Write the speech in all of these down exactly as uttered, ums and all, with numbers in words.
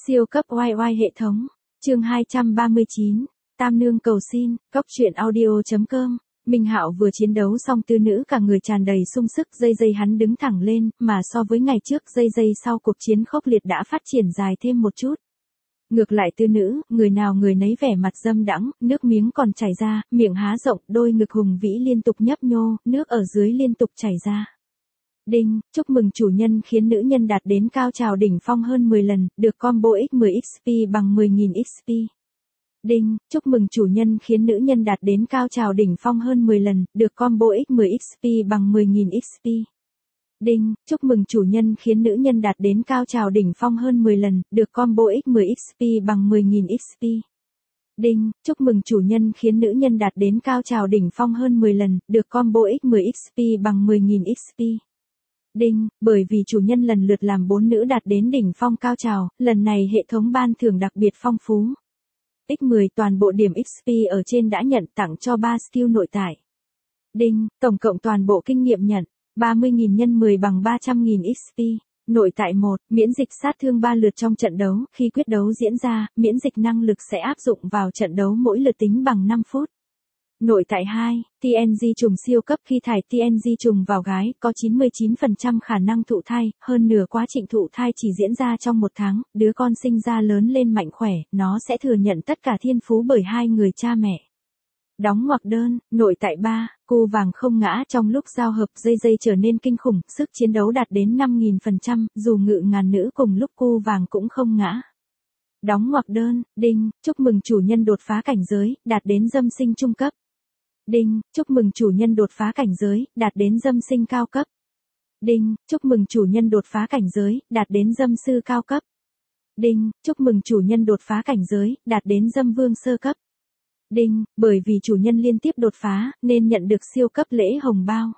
Siêu cấp oai oai hệ thống. Chương hai trăm ba mươi chín. Tam nương cầu xin. Cóc truyện audio.com. Minh Hạo vừa chiến đấu xong tư nữ cả người tràn đầy sung sức, dây dây hắn đứng thẳng lên, mà so với ngày trước dây dây sau cuộc chiến khốc liệt đã phát triển dài thêm một chút. Ngược lại tư nữ, người nào người nấy vẻ mặt dâm đãng, nước miếng còn chảy ra, miệng há rộng, đôi ngực hùng vĩ liên tục nhấp nhô, nước ở dưới liên tục chảy ra. Đinh, chúc mừng chủ nhân khiến nữ nhân đạt đến cao trào đỉnh phong hơn mười lần, được combo x mười ích pê bằng mười nghìn ích pê. Đinh, chúc mừng chủ nhân khiến nữ nhân đạt đến cao trào đỉnh phong hơn mười lần, được combo x mười ích pê bằng mười nghìn ích pê. Đinh, chúc mừng chủ nhân khiến nữ nhân đạt đến cao trào đỉnh phong hơn mười lần, được combo x mười ích pê bằng mười nghìn ích pê. Đinh, chúc mừng chủ nhân khiến nữ nhân đạt đến cao trào đỉnh phong hơn mười lần, được combo x mười ích pê bằng mười nghìn ích pê. Đinh, bởi vì chủ nhân lần lượt làm bốn nữ đạt đến đỉnh phong cao trào, lần này hệ thống ban thưởng đặc biệt phong phú. ích mười toàn bộ điểm ích pê ở trên đã nhận tặng cho ba skill nội tại. Đinh, tổng cộng toàn bộ kinh nghiệm nhận, ba mươi nghìn nhân mười bằng ba trăm nghìn ích pê. Nội tại một, miễn dịch sát thương ba lượt trong trận đấu, khi quyết đấu diễn ra, miễn dịch năng lực sẽ áp dụng vào trận đấu mỗi lượt tính bằng năm phút. Nội tại hai, tê en giê trùng siêu cấp khi thải tê en giê trùng vào gái, có chín mươi chín phần trăm khả năng thụ thai, hơn nửa quá trình thụ thai chỉ diễn ra trong một tháng, đứa con sinh ra lớn lên mạnh khỏe, nó sẽ thừa nhận tất cả thiên phú bởi hai người cha mẹ. Đóng ngoặc đơn, nội tại ba, cu vàng không ngã trong lúc giao hợp dây dây trở nên kinh khủng, sức chiến đấu đạt đến năm nghìn phần trăm, dù ngự ngàn nữ cùng lúc cu vàng cũng không ngã. Đóng ngoặc đơn, đinh, chúc mừng chủ nhân đột phá cảnh giới, đạt đến dâm sinh trung cấp. Đinh, chúc mừng chủ nhân đột phá cảnh giới, đạt đến dâm sinh cao cấp. Đinh, chúc mừng chủ nhân đột phá cảnh giới, đạt đến dâm sư cao cấp. Đinh, chúc mừng chủ nhân đột phá cảnh giới, đạt đến dâm vương sơ cấp. Đinh, bởi vì chủ nhân liên tiếp đột phá, nên nhận được siêu cấp lễ hồng bao.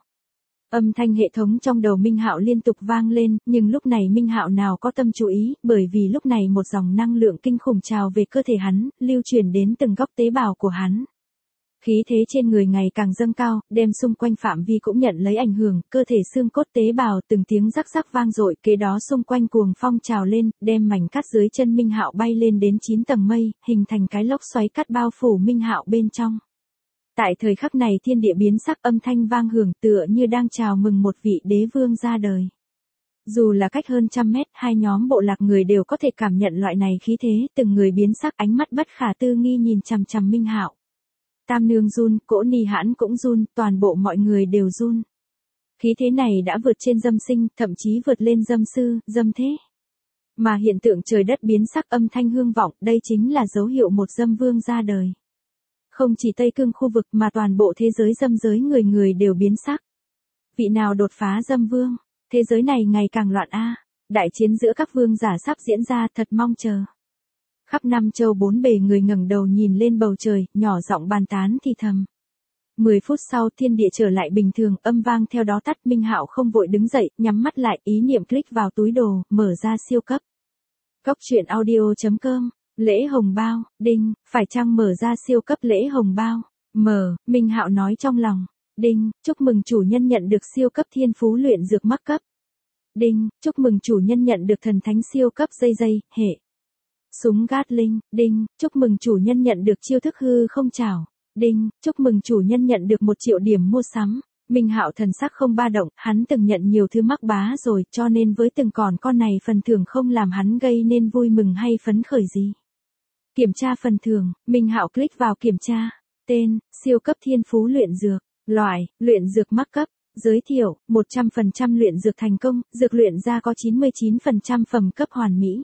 Âm thanh hệ thống trong đầu Minh Hạo liên tục vang lên, nhưng lúc này Minh Hạo nào có tâm chú ý, bởi vì lúc này một dòng năng lượng kinh khủng trào về cơ thể hắn, lưu truyền đến từng góc tế bào của hắn. Khí thế trên người ngày càng dâng cao, đem xung quanh phạm vi cũng nhận lấy ảnh hưởng, cơ thể xương cốt tế bào từng tiếng rắc rắc vang dội, kế đó xung quanh cuồng phong trào lên, đem mảnh cát dưới chân Minh Hạo bay lên đến chín tầng mây, hình thành cái lốc xoáy cát bao phủ Minh Hạo bên trong. Tại thời khắc này thiên địa biến sắc, âm thanh vang hưởng tựa như đang chào mừng một vị đế vương ra đời. Dù là cách hơn trăm mét, hai nhóm bộ lạc người đều có thể cảm nhận loại này khí thế, từng người biến sắc, ánh mắt bất khả tư nghi nhìn chằm chằm Minh Hạo. Tam nương run, Cỗ Ni Hãn cũng run, toàn bộ mọi người đều run. Khí thế này đã vượt trên dâm sinh, thậm chí vượt lên dâm sư, dâm thế. Mà hiện tượng trời đất biến sắc, âm thanh hương vọng, đây chính là dấu hiệu một dâm vương ra đời. Không chỉ Tây Cương khu vực mà toàn bộ thế giới dâm giới người người đều biến sắc. Vị nào đột phá dâm vương? Thế giới này ngày càng loạn a. Đại chiến giữa các vương giả sắp diễn ra, thật mong chờ. Khắp năm châu bốn bề người ngẩng đầu nhìn lên bầu trời, nhỏ giọng bàn tán thì thầm. Mười phút sau thiên địa trở lại bình thường, âm vang theo đó tắt. Minh Hạo không vội đứng dậy, nhắm mắt lại, ý niệm click vào túi đồ, mở ra siêu cấp. Cóc truyện audio.com. Lễ hồng bao, đinh, phải chăng mở ra siêu cấp lễ hồng bao? Mở, Minh Hạo nói trong lòng. Đinh, chúc mừng chủ nhân nhận được siêu cấp thiên phú luyện dược mắc cấp. Đinh, chúc mừng chủ nhân nhận được thần thánh siêu cấp dây dây, hệ. Súng Gatling, đinh, chúc mừng chủ nhân nhận được chiêu thức hư không trảo. Đinh, chúc mừng chủ nhân nhận được một triệu điểm mua sắm. Minh Hạo thần sắc không ba động, hắn từng nhận nhiều thứ mắc bá rồi, cho nên với từng còn con này phần thưởng không làm hắn gây nên vui mừng hay phấn khởi gì. Kiểm tra phần thưởng, Minh Hạo click vào kiểm tra. Tên, siêu cấp thiên phú luyện dược. Loại, luyện dược mắc cấp. Giới thiệu, một trăm phần trăm luyện dược thành công, dược luyện ra có chín mươi chín phần trăm phẩm cấp hoàn mỹ.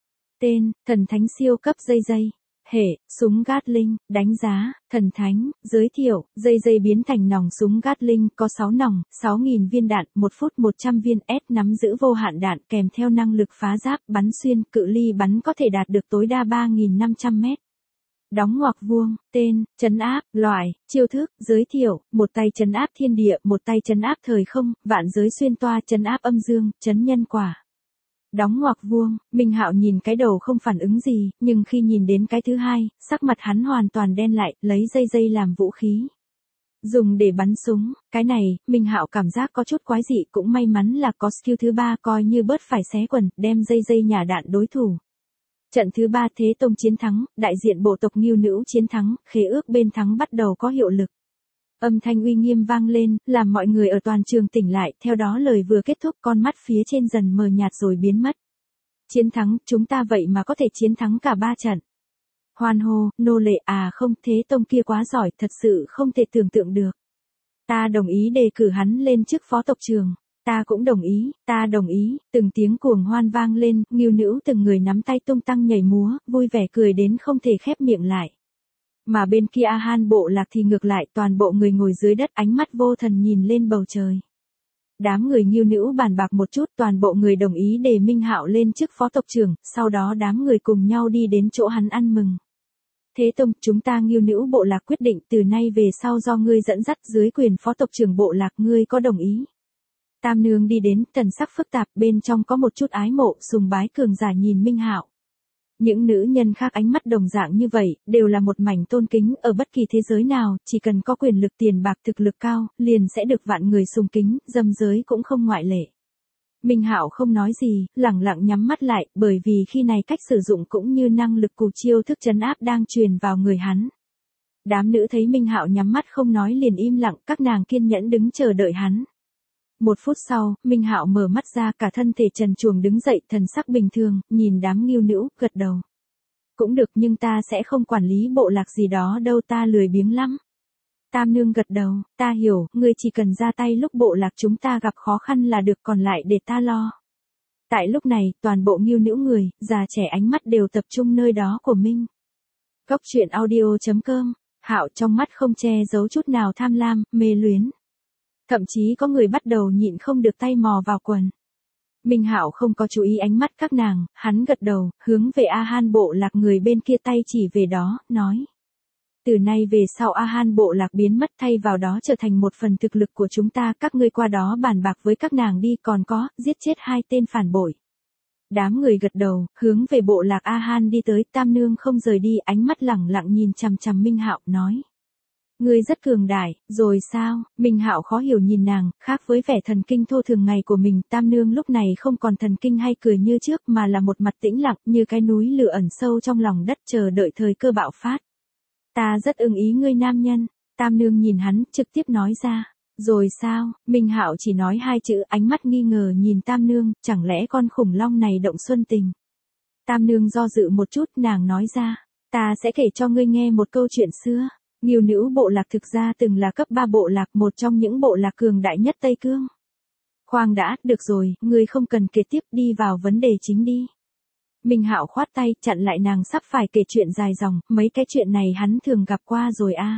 Tên, thần thánh siêu cấp dây dây. Hệ, súng Gatling, đánh giá, thần thánh, giới thiệu, dây dây biến thành nòng súng Gatling, có sáu nòng, sáu nghìn viên đạn, một phút một trăm viên, S nắm giữ vô hạn đạn kèm theo năng lực phá giáp, bắn xuyên, cự ly bắn có thể đạt được tối đa ba nghìn năm trăm mét. Đóng ngoặc vuông, tên, trấn áp, loại, chiêu thức, giới thiệu, một tay trấn áp thiên địa, một tay trấn áp thời không, vạn giới xuyên toa, trấn áp âm dương, trấn nhân quả. Đóng ngoặc vuông, Minh Hạo nhìn cái đầu không phản ứng gì, nhưng khi nhìn đến cái thứ hai, sắc mặt hắn hoàn toàn đen lại, lấy dây dây làm vũ khí. Dùng để bắn súng, cái này, Minh Hạo cảm giác có chút quái dị, cũng may mắn là có skill thứ ba coi như bớt phải xé quần, đem dây dây nhả đạn đối thủ. Trận thứ ba Thế Tông chiến thắng, đại diện bộ tộc Ngưu Nữu chiến thắng, khế ước bên thắng bắt đầu có hiệu lực. Âm thanh uy nghiêm vang lên, làm mọi người ở toàn trường tỉnh lại, theo đó lời vừa kết thúc con mắt phía trên dần mờ nhạt rồi biến mất. Chiến thắng, chúng ta vậy mà có thể chiến thắng cả ba trận. Hoan hô, nô lệ à không, Thế Tông kia quá giỏi, thật sự không thể tưởng tượng được. Ta đồng ý đề cử hắn lên chức phó tộc trưởng. Ta cũng đồng ý, ta đồng ý, từng tiếng cuồng hoan vang lên, Ngưu Nữu từng người nắm tay tung tăng nhảy múa, vui vẻ cười đến không thể khép miệng lại. Mà bên kia A Han bộ lạc thì ngược lại, toàn bộ người ngồi dưới đất ánh mắt vô thần nhìn lên bầu trời. Đám người Ngưu Nữu bàn bạc một chút, toàn bộ người đồng ý đề Minh Hạo lên chức phó tộc trưởng, sau đó đám người cùng nhau đi đến chỗ hắn ăn mừng. Thế Tông, chúng ta Ngưu Nữu bộ lạc quyết định từ nay về sau do ngươi dẫn dắt dưới quyền phó tộc trưởng bộ lạc, ngươi có đồng ý? Tam nương đi đến, thần sắc phức tạp, bên trong có một chút ái mộ, sùng bái cường giả nhìn Minh Hạo. Những nữ nhân khác ánh mắt đồng dạng như vậy, đều là một mảnh tôn kính, ở bất kỳ thế giới nào, chỉ cần có quyền lực tiền bạc thực lực cao, liền sẽ được vạn người sùng kính, dâm giới cũng không ngoại lệ. Minh Hạo không nói gì, lẳng lặng nhắm mắt lại, bởi vì khi này cách sử dụng cũng như năng lực cù chiêu thức trấn áp đang truyền vào người hắn. Đám nữ thấy Minh Hạo nhắm mắt không nói liền im lặng, các nàng kiên nhẫn đứng chờ đợi hắn. Một phút sau, Minh Hạo mở mắt ra, cả thân thể trần truồng đứng dậy, thần sắc bình thường, nhìn đám Ngưu Nữu, gật đầu. Cũng được, nhưng ta sẽ không quản lý bộ lạc gì đó đâu, ta lười biếng lắm. Tam nương gật đầu, ta hiểu, ngươi chỉ cần ra tay lúc bộ lạc chúng ta gặp khó khăn là được, còn lại để ta lo. Tại lúc này, toàn bộ Ngưu Nữu người, già trẻ ánh mắt đều tập trung nơi đó của Minh. Góc truyện audio chấm com, Hạo trong mắt không che giấu chút nào tham lam, mê luyến. Thậm chí có người bắt đầu nhịn không được tay mò vào quần. Minh Hạo không có chú ý ánh mắt các nàng, hắn gật đầu, hướng về A Han bộ lạc người bên kia tay chỉ về đó, nói. Từ nay về sau A Han bộ lạc biến mất, thay vào đó trở thành một phần thực lực của chúng ta, các ngươi qua đó bàn bạc với các nàng đi, còn có, giết chết hai tên phản bội. Đám người gật đầu, hướng về bộ lạc A Han đi tới, Tam nương không rời đi, ánh mắt lẳng lặng nhìn chằm chằm Minh Hạo, nói. Ngươi rất cường đại, rồi sao? Minh Hạo khó hiểu nhìn nàng, khác với vẻ thần kinh thô thường ngày của mình, Tam nương lúc này không còn thần kinh hay cười như trước mà là một mặt tĩnh lặng như cái núi lửa ẩn sâu trong lòng đất chờ đợi thời cơ bạo phát. Ta rất ưng ý ngươi nam nhân, Tam nương nhìn hắn, trực tiếp nói ra. Rồi sao? Minh Hạo chỉ nói hai chữ, ánh mắt nghi ngờ nhìn Tam nương, chẳng lẽ con khủng long này động xuân tình? Tam nương do dự một chút, nàng nói ra. Ta sẽ kể cho ngươi nghe một câu chuyện xưa. Ngưu Nữu bộ lạc thực ra từng là cấp ba bộ lạc, một trong những bộ lạc cường đại nhất Tây Cương. Khoan đã, được rồi, ngươi không cần kể tiếp, đi vào vấn đề chính đi. Minh Hạo khoát tay, chặn lại nàng sắp phải kể chuyện dài dòng, mấy cái chuyện này hắn thường gặp qua rồi a. À.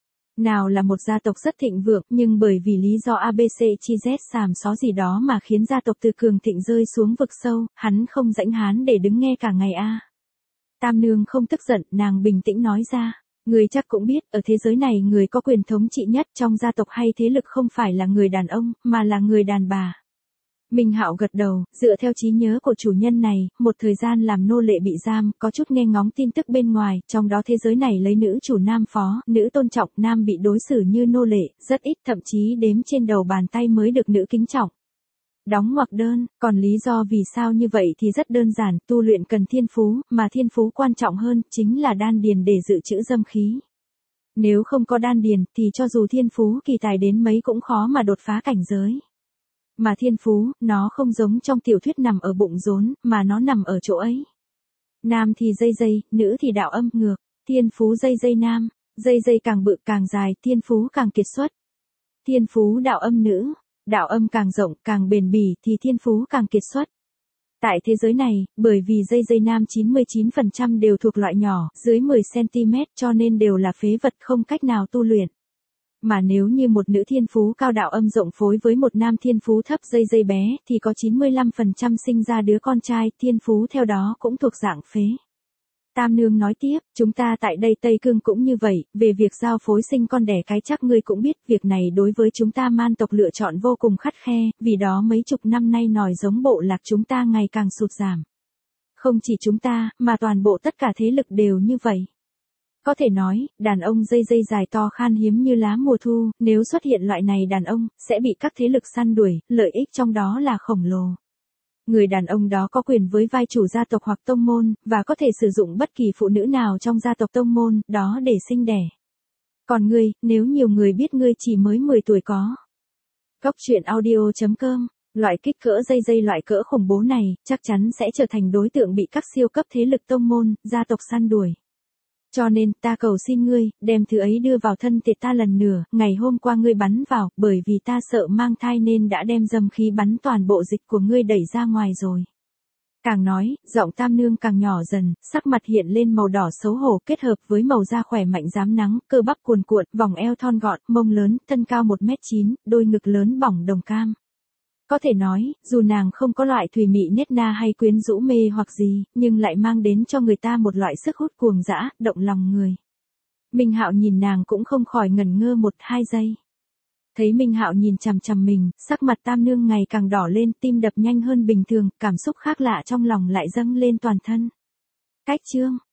Nào là một gia tộc rất thịnh vượng, nhưng bởi vì lý do a bê xê chi dét sàm xó gì đó mà khiến gia tộc từ cường thịnh rơi xuống vực sâu, hắn không rảnh hán để đứng nghe cả ngày a. À. Tam nương không tức giận, nàng bình tĩnh nói ra. Người chắc cũng biết, ở thế giới này người có quyền thống trị nhất trong gia tộc hay thế lực không phải là người đàn ông, mà là người đàn bà. Minh Hạo gật đầu, dựa theo trí nhớ của chủ nhân này, một thời gian làm nô lệ bị giam, có chút nghe ngóng tin tức bên ngoài, trong đó thế giới này lấy nữ chủ nam phó, nữ tôn trọng, nam bị đối xử như nô lệ, rất ít, thậm chí đếm trên đầu bàn tay mới được nữ kính trọng. Đóng ngoặc đơn, còn lý do vì sao như vậy thì rất đơn giản, tu luyện cần thiên phú, mà thiên phú quan trọng hơn, chính là đan điền để dự trữ dâm khí. Nếu không có đan điền, thì cho dù thiên phú kỳ tài đến mấy cũng khó mà đột phá cảnh giới. Mà thiên phú, nó không giống trong tiểu thuyết nằm ở bụng rốn, mà nó nằm ở chỗ ấy. Nam thì dây dây, nữ thì đạo âm, ngược, thiên phú dây dây nam, dây dây càng bự càng dài, thiên phú càng kiệt xuất. Thiên phú đạo âm nữ. Đạo âm càng rộng, càng bền bỉ thì thiên phú càng kiệt xuất. Tại thế giới này, bởi vì dây dây nam chín mươi chín phần trăm đều thuộc loại nhỏ, dưới mười xăng-ti-mét cho nên đều là phế vật không cách nào tu luyện. Mà nếu như một nữ thiên phú cao đạo âm rộng phối với một nam thiên phú thấp dây dây bé, thì có chín mươi lăm phần trăm sinh ra đứa con trai, thiên phú theo đó cũng thuộc dạng phế. Tam nương nói tiếp, chúng ta tại đây Tây Cương cũng như vậy, về việc giao phối sinh con đẻ cái chắc ngươi cũng biết, việc này đối với chúng ta man tộc lựa chọn vô cùng khắt khe, vì đó mấy chục năm nay nòi giống bộ lạc chúng ta ngày càng sụt giảm. Không chỉ chúng ta, mà toàn bộ tất cả thế lực đều như vậy. Có thể nói, đàn ông dây dây dài to khan hiếm như lá mùa thu, nếu xuất hiện loại này đàn ông, sẽ bị các thế lực săn đuổi, lợi ích trong đó là khổng lồ. Người đàn ông đó có quyền với vai chủ gia tộc hoặc tông môn, và có thể sử dụng bất kỳ phụ nữ nào trong gia tộc tông môn, đó để sinh đẻ. Còn ngươi, nếu nhiều người biết ngươi chỉ mới mười tuổi có. Góc truyện audio chấm com, loại kích cỡ dây dây loại cỡ khủng bố này, chắc chắn sẽ trở thành đối tượng bị các siêu cấp thế lực tông môn, gia tộc săn đuổi. Cho nên, ta cầu xin ngươi, đem thứ ấy đưa vào thân thể ta lần nữa, ngày hôm qua ngươi bắn vào, bởi vì ta sợ mang thai nên đã đem dâm khí bắn toàn bộ dịch của ngươi đẩy ra ngoài rồi. Càng nói, giọng Tam Nương càng nhỏ dần, sắc mặt hiện lên màu đỏ xấu hổ kết hợp với màu da khỏe mạnh rám nắng, cơ bắp cuồn cuộn, vòng eo thon gọn, mông lớn, thân cao một mét chín, đôi ngực lớn bỏng đồng cam. Có thể nói, dù nàng không có loại thùy mị nết na hay quyến rũ mê hoặc gì, nhưng lại mang đến cho người ta một loại sức hút cuồng dã, động lòng người. Minh Hạo nhìn nàng cũng không khỏi ngẩn ngơ một hai giây. Thấy Minh Hạo nhìn chằm chằm mình, sắc mặt Tam Nương ngày càng đỏ lên, tim đập nhanh hơn bình thường, cảm xúc khác lạ trong lòng lại dâng lên toàn thân. Cách chương